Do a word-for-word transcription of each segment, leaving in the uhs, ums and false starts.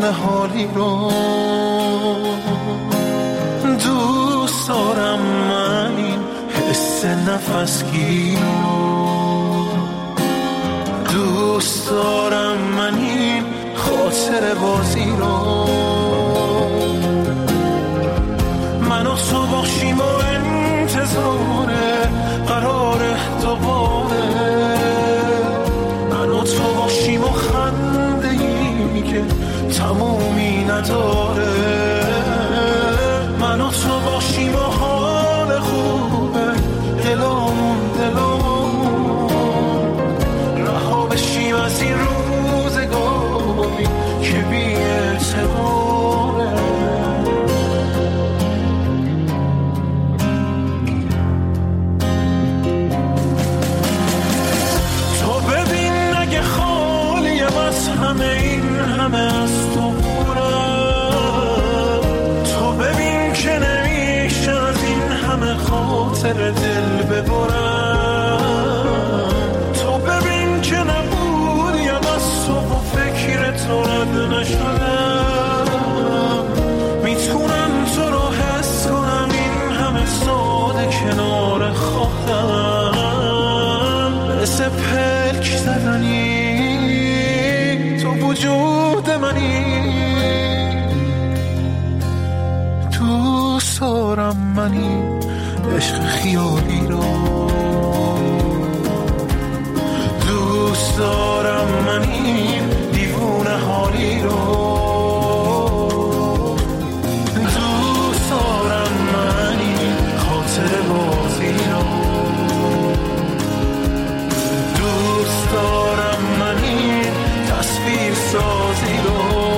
دیوونه حالی رو دوست دارم من این حس نفسگیر رو دوست دارم من این خاطر بازی رو من و تو باشیم و انتظار قرار دوباره من و تو باشیم و خنده ای که تمومی نداره من و تو باشیم و حال خوبه دلامون دلامون رها بشیم از این روزگاری که بی اعتباره تو ببین اگه خالیم از همه این همه از تو بورم تو ببین که نمیشه از این همه خاطر دل ببرم تو ببین که نبودیم از تو و فکر تو رد نشدم میتونم تو رو حس کنم این همه ساده کنار خودم مثل پلک زدنی تو وجود منی دوست دارم منی عشق خیالی رو دوست دارم منی دیوونه حالی رو دوست دارم منی خاطر بازی رو دوست دارم منی تصویر سازی رو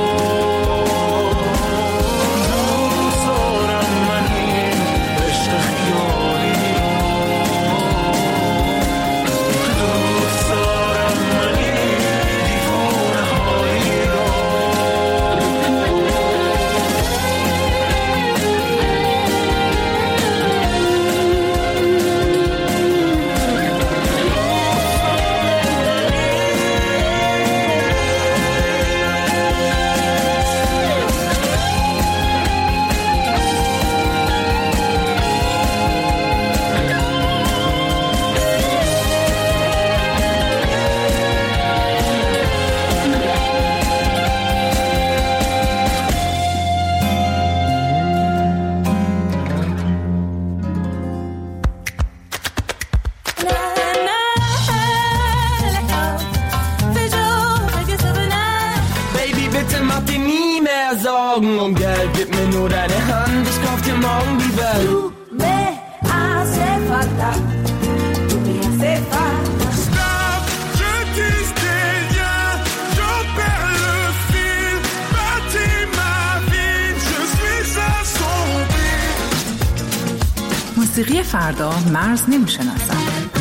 Um Geld, gib mir nur deine Hand, ich kauf dir morgen die Welt. Tu me hace falta, tu me hace falta. Stop, je dis rien, je perds le fil, bâtis ma vie, je suis assombri. موسیقی فردا مرز نمیشناسد.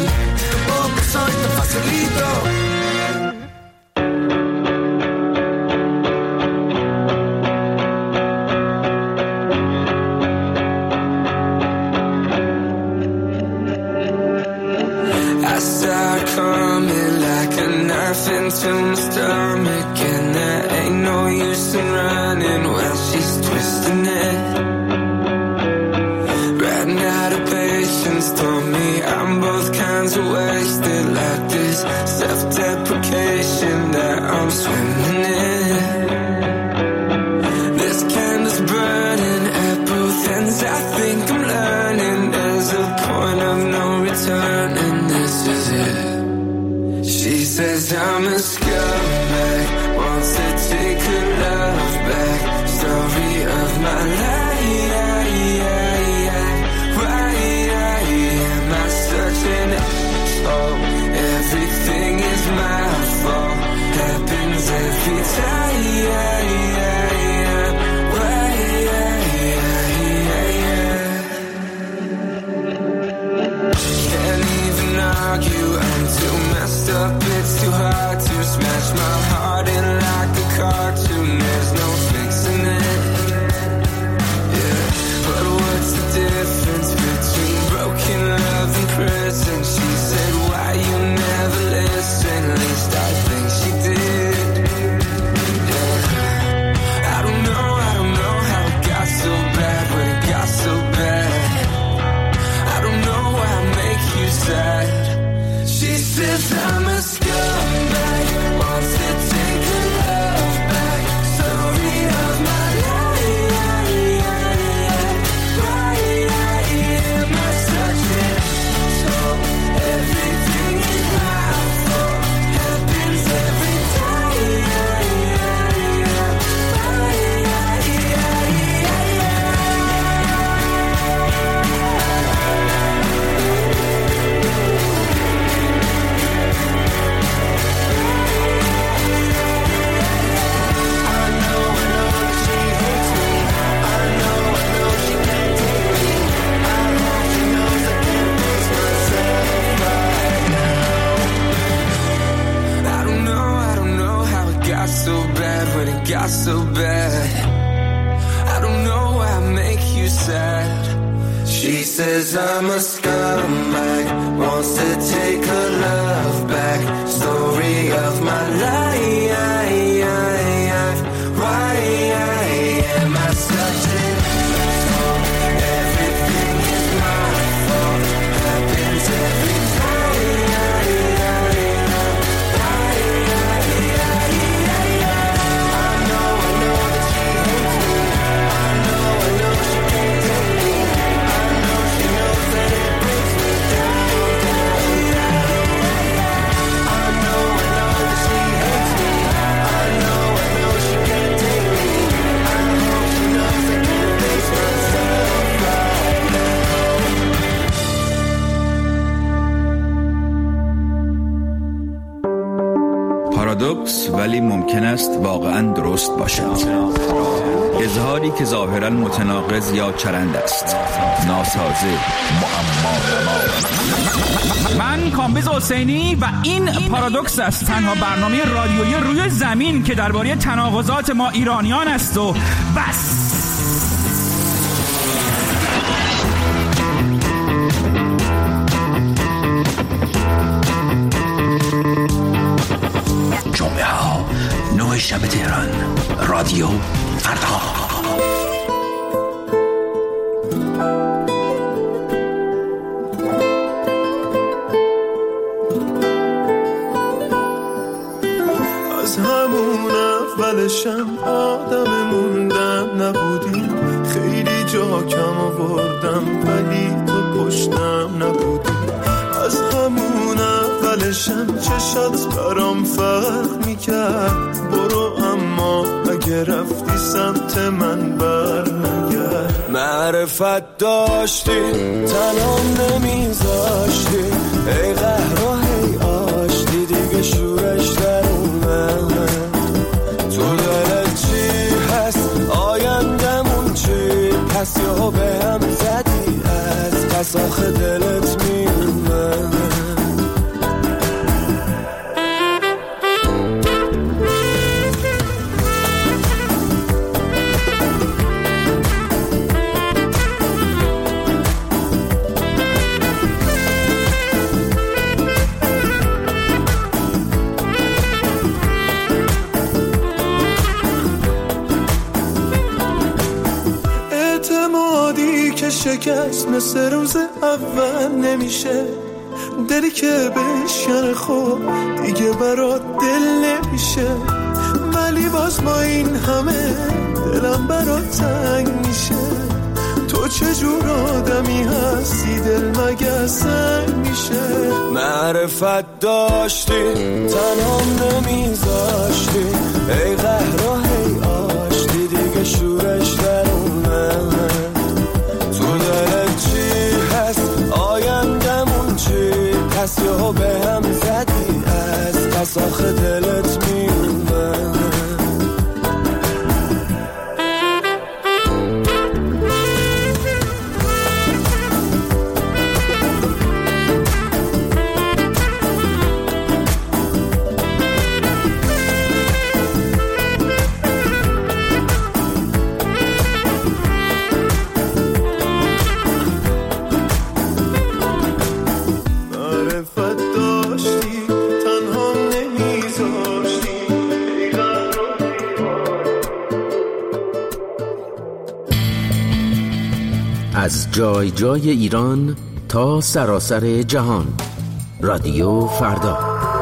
Into my stomach and there ain't no use in running while she's twisting it. Ran out of patience, told me I'm both kinds of wasted, like this self-deprecation that I'm swimming in. This candle's burning at both ends. I think I'm learning there's a point of no return and this is it. She says I'm a scumbag, wants to take her love back. Story of my life, why am I such an asshole? Everything is my fault, happens every time. Why? Can't even argue, I'm too messed up. It's too hard to smash my heart in like a cartoon. There's no fixing it. Yeah, but what's the difference between broken love and prison? She said, why you never listen? At least I think she did. Yeah, says I'm a scumbag, wants to take her love back. Story of my life. Why am I such an asshole? Everything is my fault. Happens every time. So bad when it got so bad. I don't know why I make you sad. She says I'm a scumbag, wants to take her love back. Story of my life. Why am I such an asshole? Everything is my fault. Happens every پارادوکس ولی ممکن است واقعاً درست باشد. اظهاری که ظاهراً متناقض یا چرند است، ناسازه، معما. من کامبیز حسینی و این پارادوکس است، تنها برنامه رادیویی روی زمین که درباره تناقضات ما ایرانیان است و بس. جمعه ها نه شب تهران، رادیو فردا. از همون اولشم آدم موندن نبودی، خیلی جا کم آوردم ولی تو پشتم نبودی. از همون اولشم چشات برام فرق میکرد، برو اما اگه رفتی سمت من برنگرد. معرفت داشتی تنام نمیذاشتی، ای قهر و هی آشتی دیگه شورش در اومد. تو دلت چی هست آیندمون چی پس یهو به هم زدی، از پس آخه دلت میومد. شکست مثل روز اول نمیشه، دلی که بشکنه خب دیگه برات دل نمیشه. ولی باز با این همه دلم برات تنگ میشه. تو چجور آدمی هستی دل مگه سنگ میشه. معرفت داشتی تنام نمیذاشتی، ای قهر و هی آشتی دیگه شورش در اومد. تو دلت چی هست آیندمون چی پس یهو به هم زدی، از پس آخه دلت میومد. از جای جای ایران تا سراسر جهان، رادیو فردا.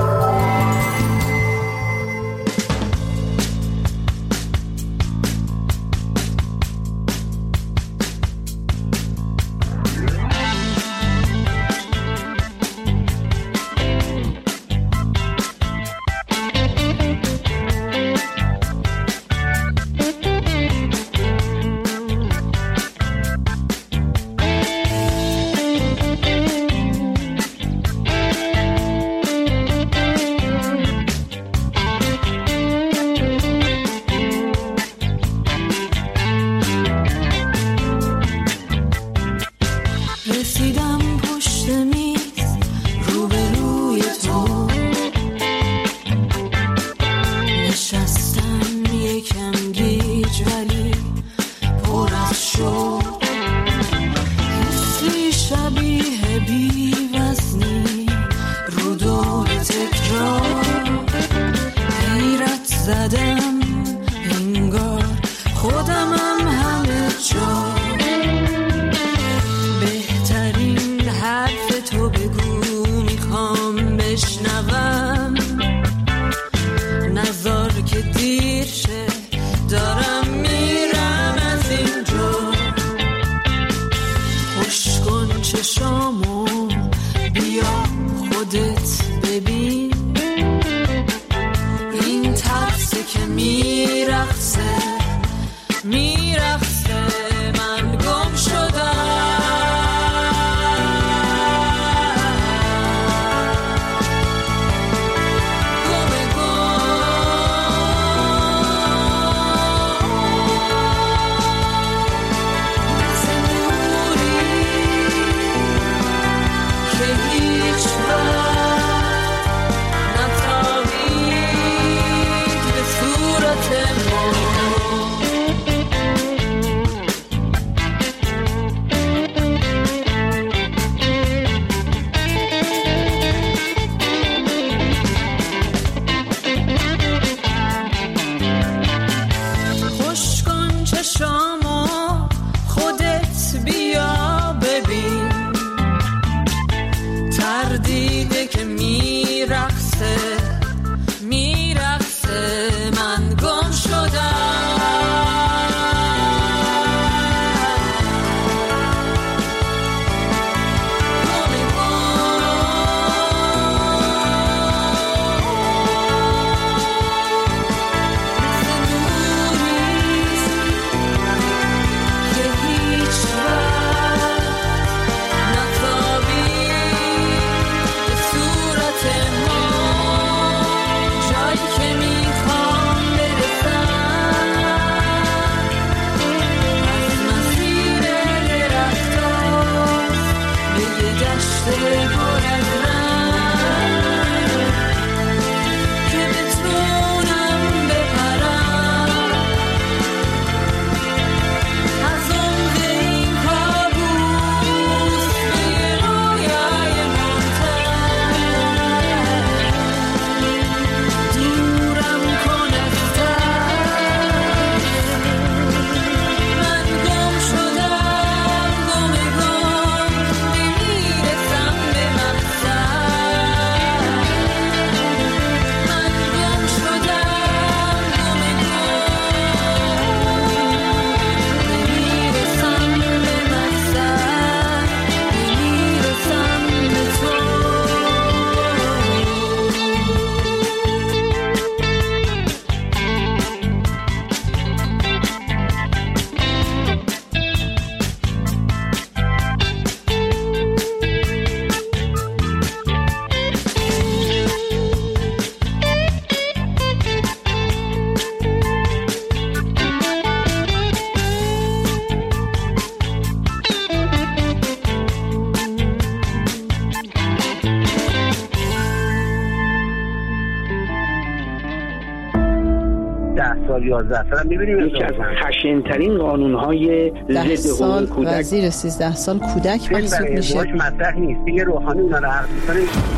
سال یازده سال می‌بینیم یکی از خشن‌ترین قانون‌های ضد حقوق کودک وزیر سیزده سال کودک محسوب میشه. مطرح نیست دیگه، روحانی اونا رو حرف می‌کنه.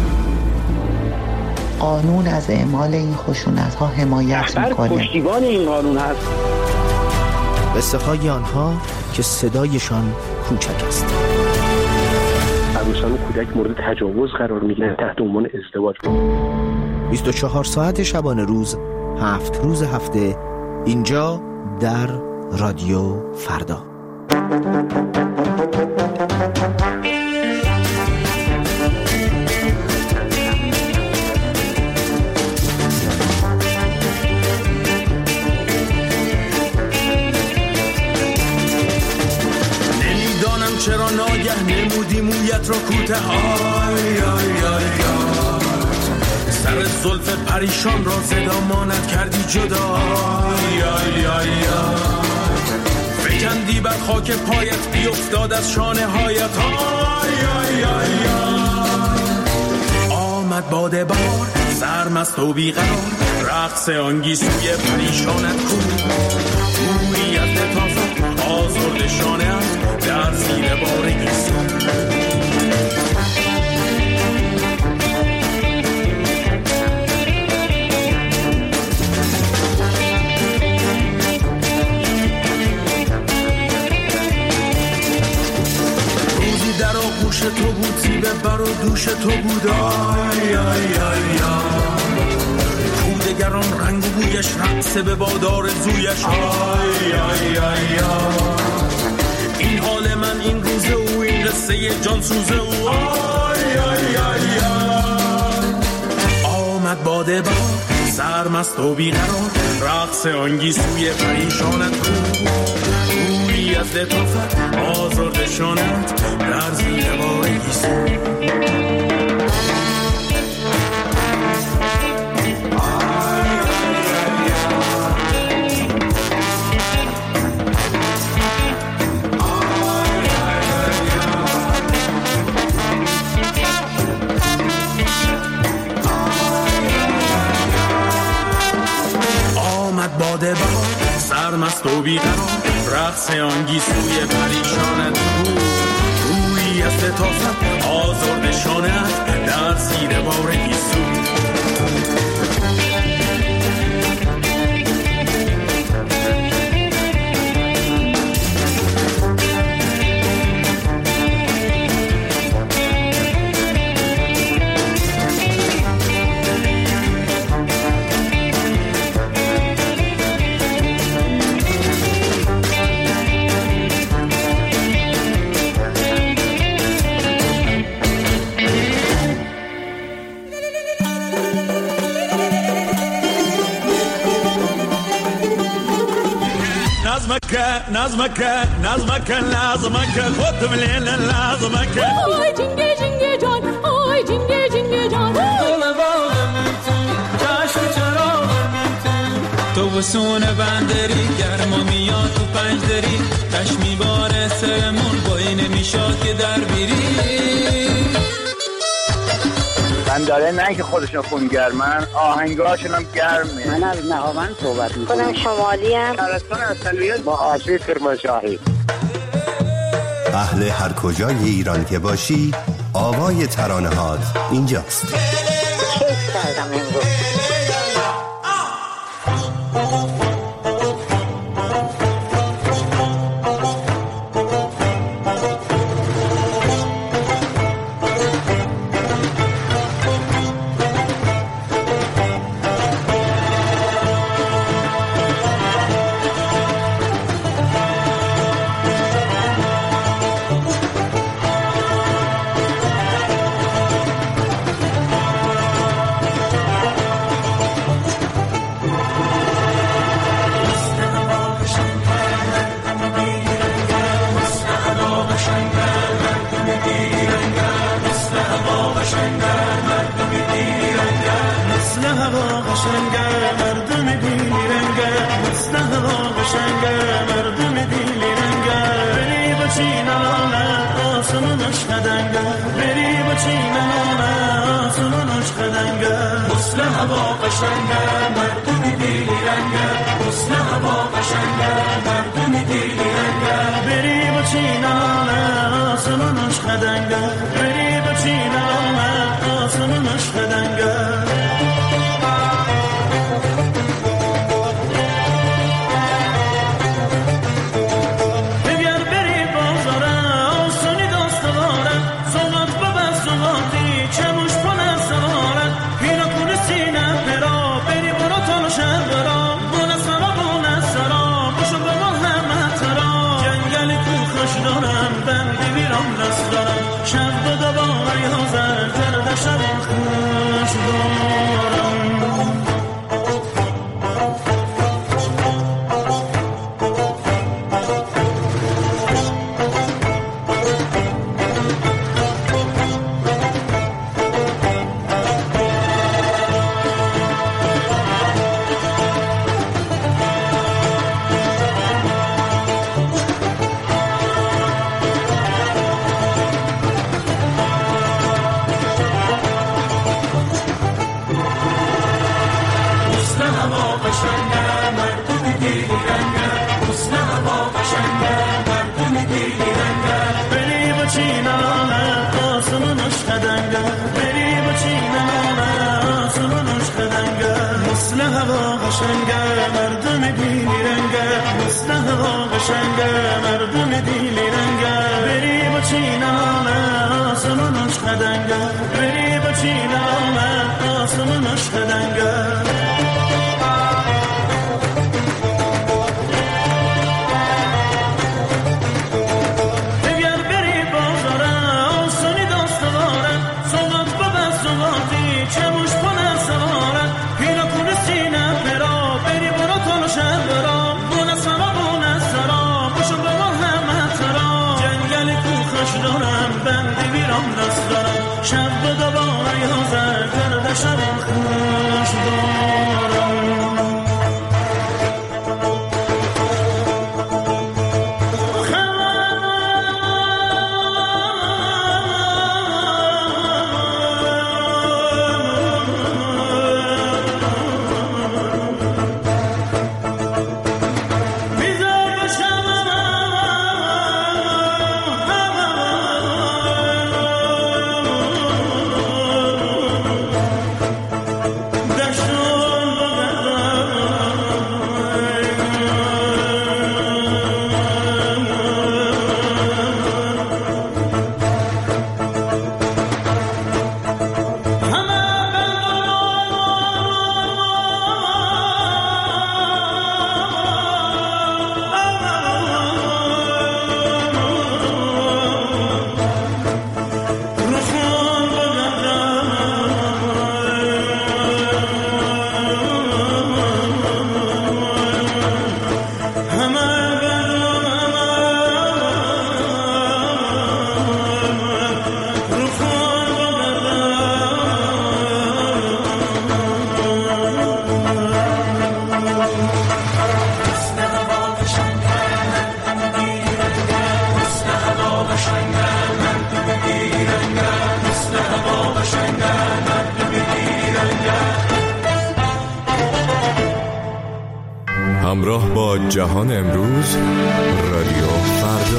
قانون از اعمال این خشونت‌ها حمایت می‌کنه. پشتیبان این قانون هست. قصه های آنها که صدایشان کوچک است. عروسان کودک مورد تجاوز قرار میگیره تحت عنوان ازدواج. بیست و چهار ساعت شبانه روز، هفت روز هفته، اینجا در رادیو فردا. نمیدانم چرا ناگه نمودی مویت را کوته، آی آی آی آی سر زلف پریشان را زدا ماند کردی جدا، آی آی آی آی فکندی بر خاک پایت بیفتاد از شانه هایت، آی آی آی آی آمد باد بار سرمست و بیقرار، رقص آنگیسوی پریشانت کو، بویی از لطافت آزرد شانه‌ات در زیر بار گیسو. در آغوش تو بود زیبه بر و دوش تو بود، آی آی آی آی کودگران رنگ و بویش رقصه به بادار زویش، آی آی آی آی این حال من این روزه و این قصه جان سوزه و آی آی آی آی آمد باده با سرمست و بیقرار، رقص آنگیسوی پریشانت کو، بویی از لطافت آزرد شانت در زیر بار گیسو. باده با سرمست و بیقرار، رقص آنگیسوی پریشانت بود، روی از لطافت آزرد شانت در زیر بار گیسو. نظمك نظمك لازمك خد مليل لازمك آی جنگه جنگه جان، آی جنگه جنگه جان، گل باغم تو چشم چراغم تو، تو بسون بندری گرما میاد تو پنج دری، تش میباره سرمون بایی نمیشاد که در بیری. من داره نه که خودشون خونگرمن، آهنگاشون هم گرمه. من از نهاوند صحبت میکنم. خودم شمالی هم شهرستان اصلیت با آسیب کرمانشاهی. اهل هر کجای ایران که باشی، آوای ترانه هات اینجاست. کیف کردم امروز. ببین بری بازاره آسونی دست دارم، صحبت ببست صغاتی چموش پونه سوارت پینا کنه سینه پرا بری برو تانو شب برا بونه سرا بونه سرا بشو بمان همه ترا جنگل کو خوش دارم بندی بیرام دست دارم شب بدا با ای حاضر کرده شب خوش دارم همراه با جهان امروز رادیو فردا.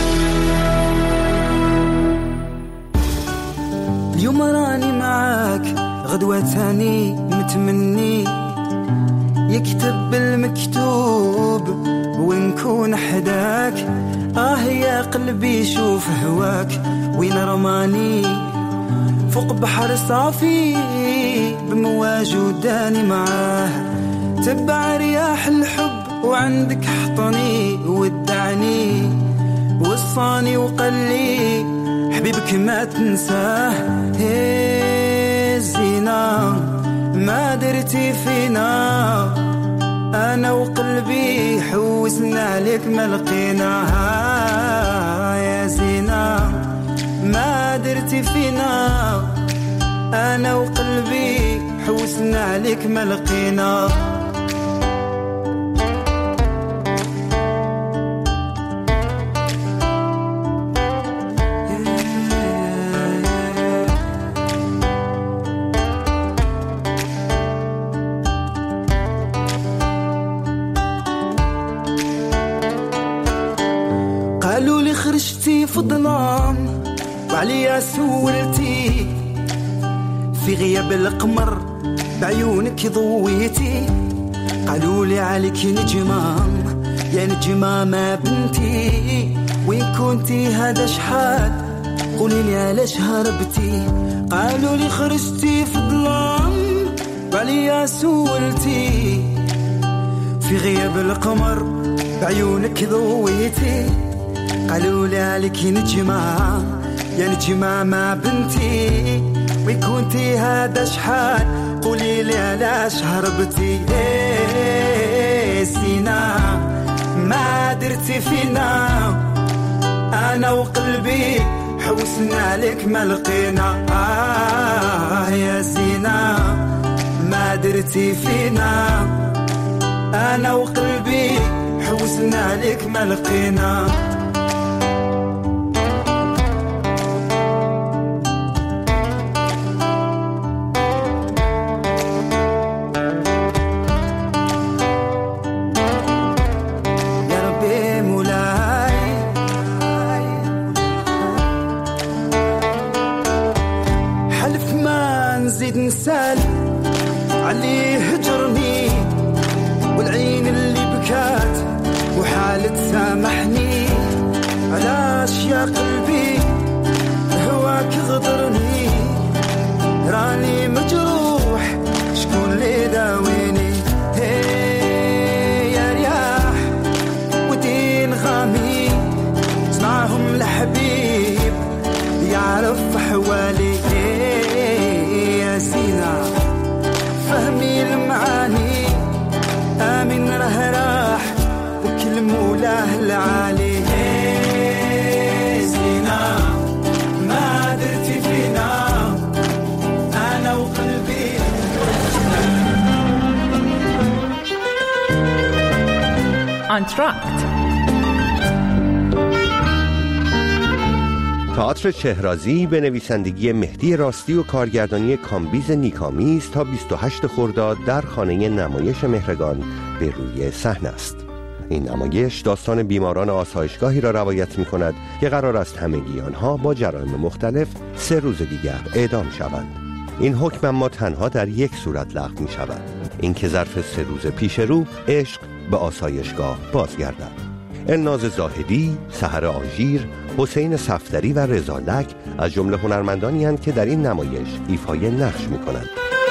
اليوم راني معاك غدوة تاني متمني يكتب المكتوب ونكون حداك. آه يا قلبي شوف هواك وين رماني فوق بحر صافي بمواج وداني معاه. تبع رياح الحب وعندك حطني ودعني وصاني وقلي حبيبك ما تنساه. هي الزينة ما درتي فينا أنا وقلبي حوسنا عليك ما لقيناها. يا زينة ما درتي فينا أنا وقلبي حوسنا عليك ما لقينا. قالوا لي خرجتي في ظلام وعليا سولتي في غياب القمر بعيونك ضويتي. قالوا لي عليك نجمة يا نجمة ما بنتي وين كنتي هذا شحال قولي لي علاش هربتي قالوا لي خرجتي في الظلام وعليا سولتي في غياب القمر بعيونك ضويتي قالوا لي عليك نجمة يا نجمة مع بنتي وكنتي هذا شحال قولي لي علاش هربتي إيه سينا ما درتي فينا أنا وقلبي حوسنا لك ما لقينا آه يا سينا ما درتي فينا أنا وقلبي حوسنا لك ما لقينا نسال عليه هجرني والعين اللي بكات وحالة سامحني علاش يا قلبي هواك غدرني راني مجروح شكون اللي داويني هي يا رياح ودين غامي اسمعهم الحبيب يعرف حوالي سينا فهمي المعاني آمن راه راح وكل مولاه العالي سينا ما درتي فينا أنا وقلبي انتراکت. تئاتر شهرازی به نویسندگی مهدی راستی و کارگردانی کامبیز نیکامیز تا بیست و هشتم خرداد در خانه نمایش مهرگان به روی صحنه است. این نمایش داستان بیماران آسایشگاهی را روایت می کند که قرار است همگی آنها با جرایم مختلف سه روز دیگر اعدام شوند. این حکم اما تنها در یک صورت لغو می شود، اینکه ظرف سه روز پیش رو عشق به آسایشگاه بازگردد. الناز زاهدی، سحر آژیر، حسین صفدری و رضا لک از جمله هنرمندانی هستند که در این نمایش ایفای نقش می‌کنند.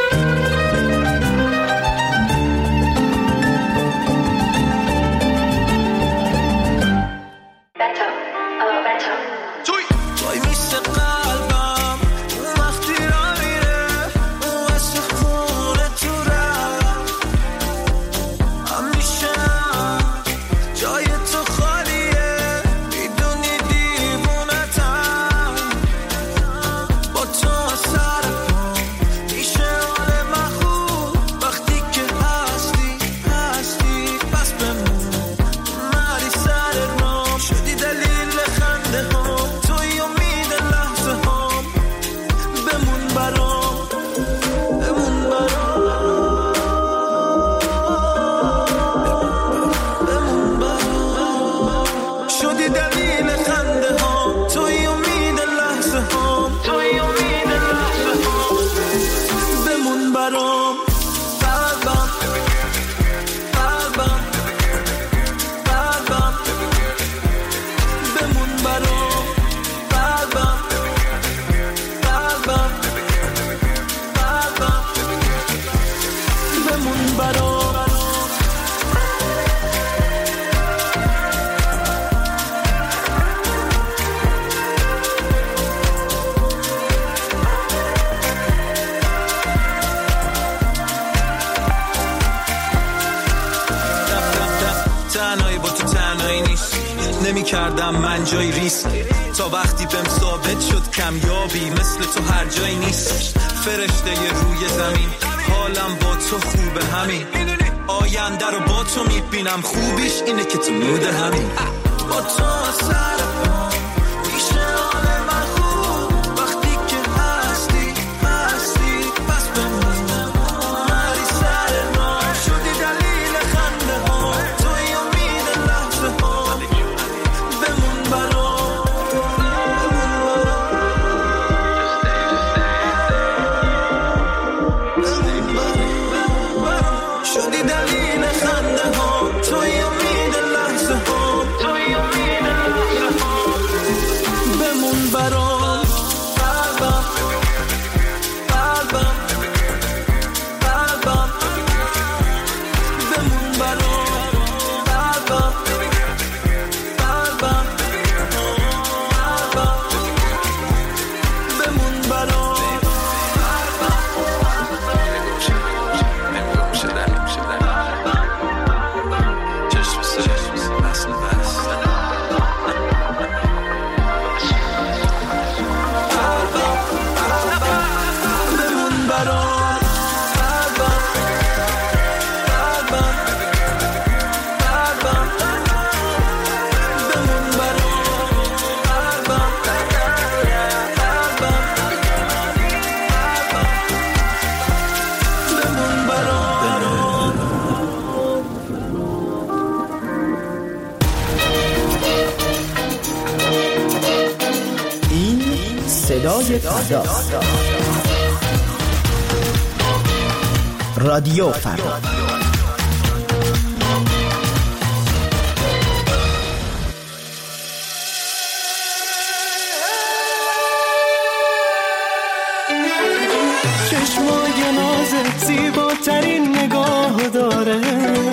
نمی کردم من جای ریسک تا وقتی بهم ثابت شد کمیابی مثل تو هر جایی نیست. فرشته روی زمین حالم با تو خوبه همین آینده رو با تو میبینم خوبیش اینه که تو مود همین با تو سر میشه حال من خوب وقتی که هستی هستی بس بمونم مری سر ما شدی دلیل خنده ها توی امید لحظه ها بمون برام بمون برام شدی دلیل خنده ها توی امید لحظه ها توی امید لحظه ها برام قلبم قلبم قلبم بمون برام قلبم قلبم بمون برام. این صدای فردا، رادیو فردا. چشمای نازت زیباترین نگاه داره،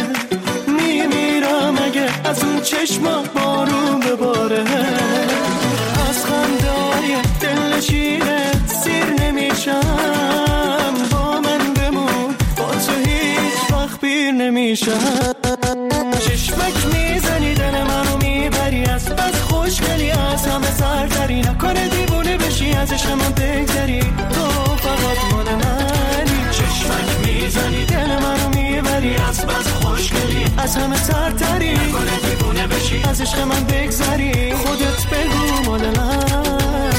میمیرم اگه از اون چشما بارون بباره. از خنده‌های دلنشینه سیر نمیشم، با من بمون با تو هیچ وقت پیر نمیشم. چشمک میزنی دل منو میبری، از بس خوشگلی از همه سرتری. نکنه دیوونه بشی از عشق من بگذری، تو فقط مال منی. چشمک میزنی دل منو میبری، از بس خوشگلی از همه سرتری. نکنه دیوونه بشی از عشق من بگذری، خودت بگو مال من.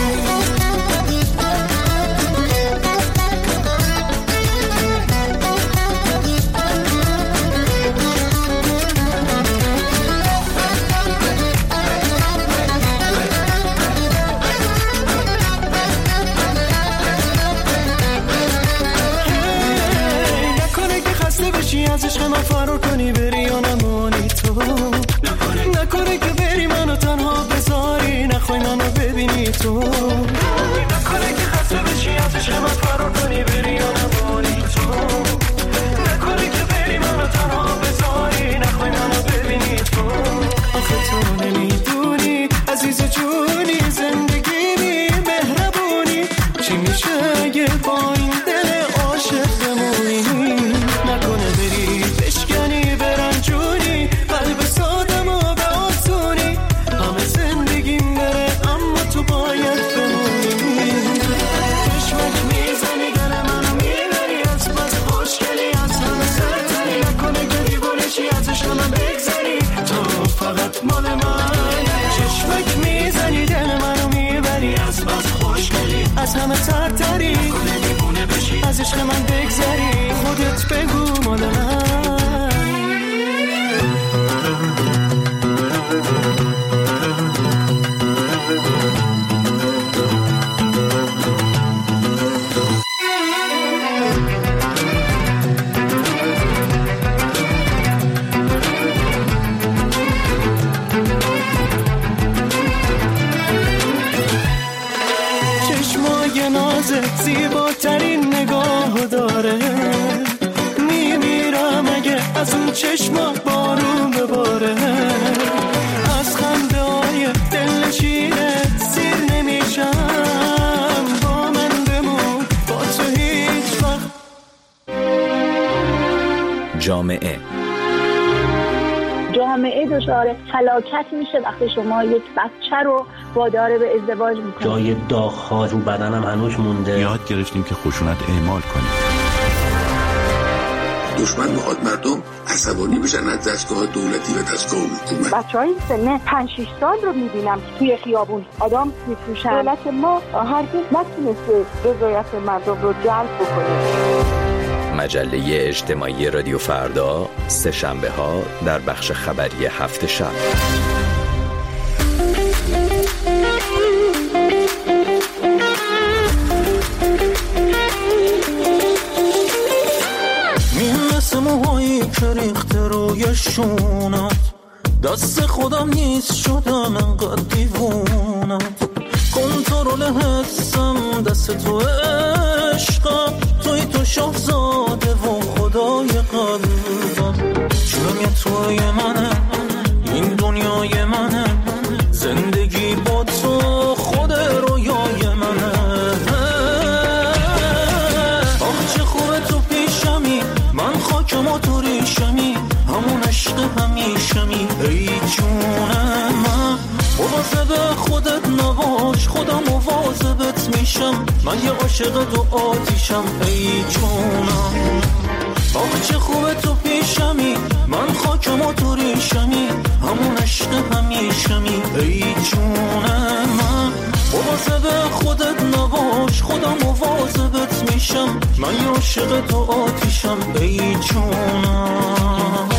از عشق من فرار کنی بری یا نمانی تو، نکنه که بری منو تنها بذاری، نخوای منو ببینی تو. نکنه که خسته بشی از عشق من فرار کنی بری یا نمانی تو، نکنه که بری منو تنها بذاری، نخوای منو ببینی تو. آخه تو نمیدونی عزیز جونی، زندگی مهربونی چی میشه اگه با این دل عاشق بمونی. نکنه بری بشکنی برنجونی، قلب سادم و به آسونی، همه زندگیم بره اما تو باید بمونی. چشمک میزنی دل منو میبری، از بس خوشگلی از همه سرتری. نکنه که دیوونشی از عشق من بگذری، تو فقط مال منی. چشمک میزنی دل منو میبری، از بس خوشگلی از همه سرتری. نکنه دیوونه بشی از عشق من بگذری، خودت بگو مال من. چشمای نازت زیباترین نگاه داره، میمیرم اگه از اون چشما بارون بباره. از خنده های دلنشینه سیر نمیشم، با من بمون با تو هیچ وقت. جامعه جامعه دچار فلاکت میشه وقتی شما یک بچه رو وادار به ازدواج میکنید. جای داغ‌ها رو بدنم هنوز مونده. یاد گرفتیم که خشونت اعمال کنیم. دشمن میخواد مردم عصبانی بشن از دستگاه دولتی و دستگاه حکومت. بچهای سن پنج شش سال رو میبینم توی خیابون آدم میفروشن. دولت ما هرگز نتونسته رضایت مردم رو جلب بکنه. مجله اجتماعی رادیو فردا، سه شنبه ها در بخش خبری هفت شب. میرسه موهایی که ریخته روی شونت، دست خودم نیست شدم انقدر دیوونت. کنترل حسم دست تو عشقم، توی تو شاهزاده و خدای قلبم. جونم یه توی منه، این دنیای منه، زندگی با تو خود رویای منه. آخ چه خوبه تو پیشمی، من خاکم و تو ریشمی، همون عشق همیشمی. ای جونم من مواظب خودت نباش، خودم مواظبت میشم. من یه عاشق تو آتیشم ای جونم. آخ چه خوبه تو پیشمی، من خاکم و تو ریشمی، همون عشق همیشمی ای جونم. من مواظب خودت نباش، خودم مواظبت میشم، من یه عاشق تو آتیشم ای جونم.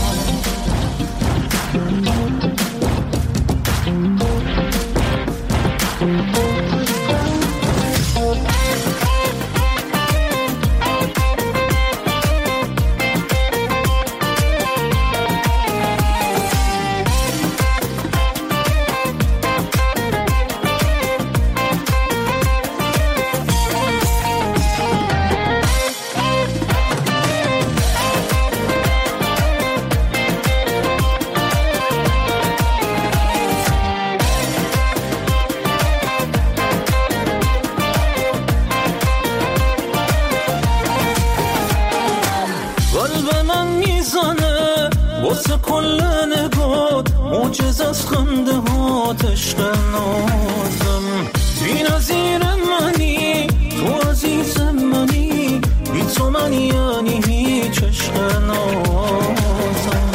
واسه کل نگات موجز از خنده هات عشق نازم. بی نظیر منی تو عزیز منی، بی تو من یعنی هیچ عشق نازم.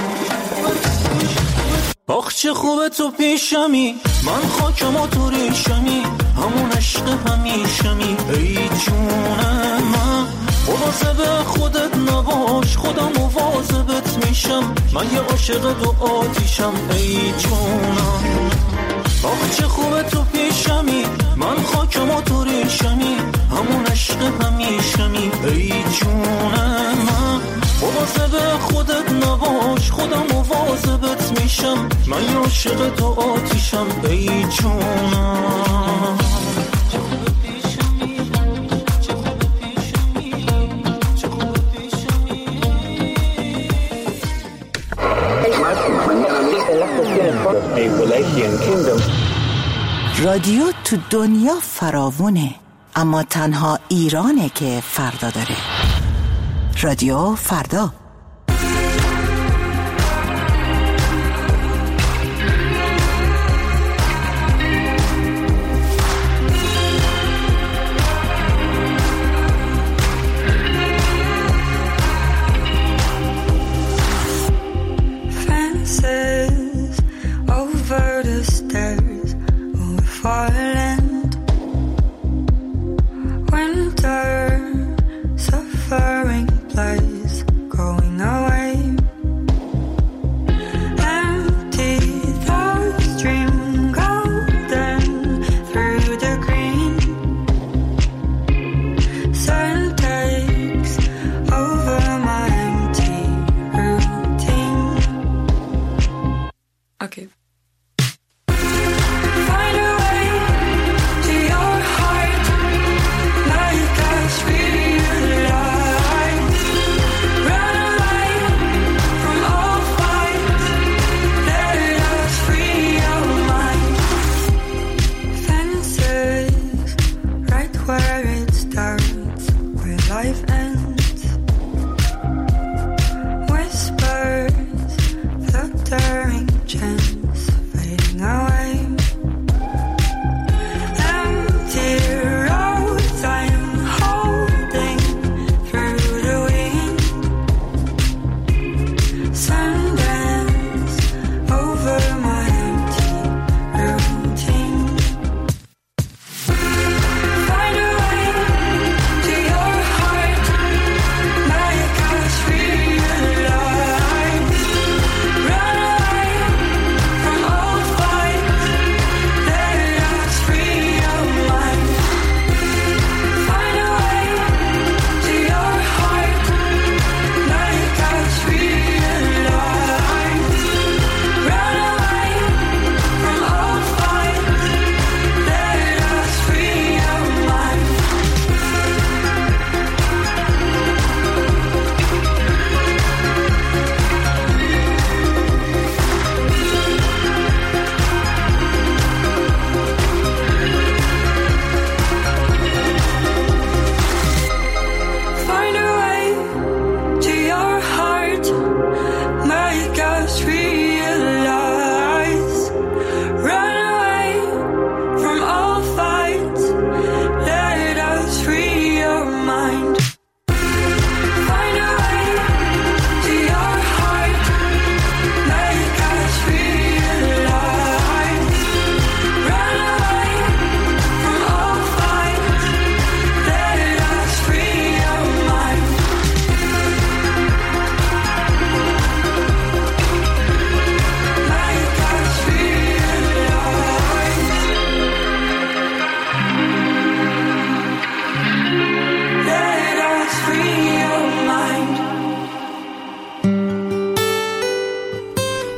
آخ چه خوبه تو پیشمی، من خاکم و تو ریشمی، همون عشق همیشمی ای جونم. من مواظب خودت نباش، خودم مواظبت میشم، من یه عاشق تو آتیشم ای جونم. آخ چه خوبه تو پیشمی، من خاکم و تو ریشمی، همون عشق همیشمی ای جونم. من مواظب خودت نباش، خودم مواظبت میشم، من یه عاشق تو آتیشم ای جونم. رادیو تو دنیا فراوونه، اما تنها ایرانه که فردا داره. رادیو فردا. Winter, suffering place, going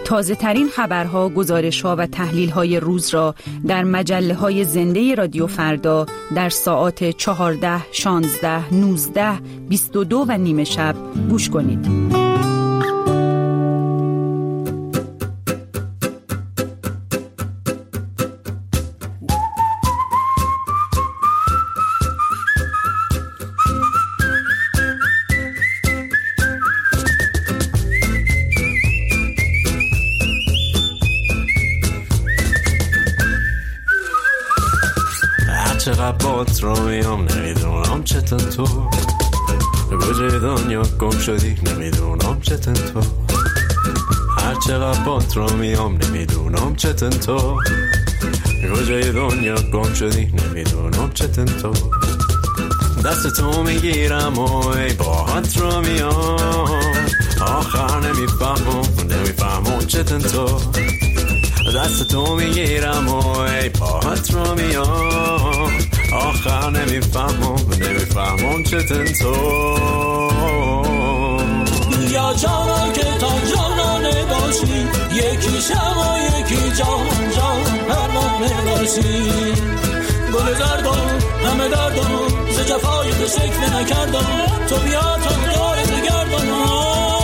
تازه ترین خبرها، گزارش‌ها و تحلیل‌های روز را در مجله‌های زنده رادیو فردا در ساعات چهارده، شانزده، نوزده، بیست و دو و نیمه شب گوش کنید. چقدر بات رو میام نمیدونم چطور تو کجای دنیا گم شدی نمیدونم چطور تو هر چقدر بات رو میام نمیدونم چطور تو کجای دنیا گم شدی نمیدونم چطور تو دست تو میگیرم و ای باهات رو میام آخر نمیفهمم نمیفهمم چطور تو دست تو میگیرم و ای پاهات رو میام آخر نمیفهمم نمیفهمم چطور تو یا جانا که تا جانانه باشی یکی شب و یکی جان جان پروانه باشی گل زردم همه دردم ز جفای تو شکل نکردم تو بیا تا دارت گردم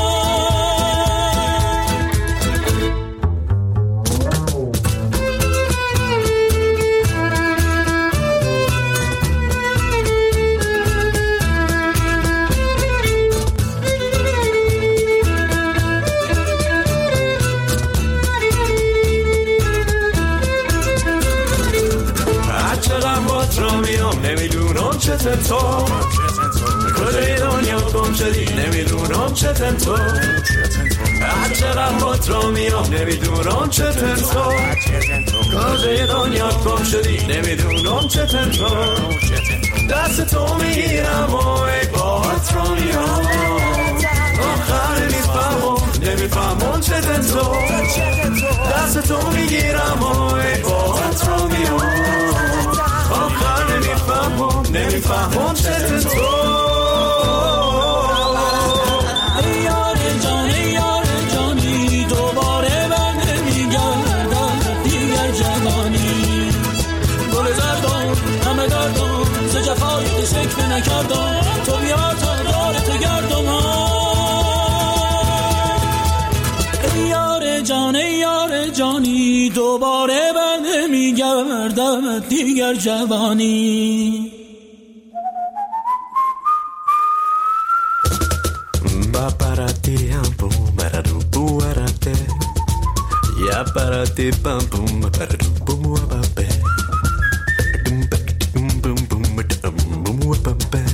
نمیدونم چطور تو کجای دنیا گم شدی نمیدونم چطور تو هر چقدر بات رو میام نمیدونم چطور تو کجای دنیا گم شدی نمیدونم چطور تو دست تو میگیرم و ای باهات رو میام آخر نمیفهمم نمیفهمم چطور تو دست تو میگیرم و ای باهات رو میام آخر نمیفهمم نمیفهمم چطور تو ای یار جان ای یار جانی دوباره بر نمیگردم دیگر جوانی گل زردم همه دردم ز جفای تو شکل نکردم تو بیا تا دارت گردم ای یار جان ای یار جانی دوباره بر نمیگردم دیگر جوانی Ba-ba-da-dee, boom, ba-da-doo-boo, ba-da-dee. Ya ba-da-dee, bum, boom, ba-da-doo-boo, ba-ba-be. Boom, ba-da-doo, boom, boom, ba-da-dum, boom, ba-ba-be.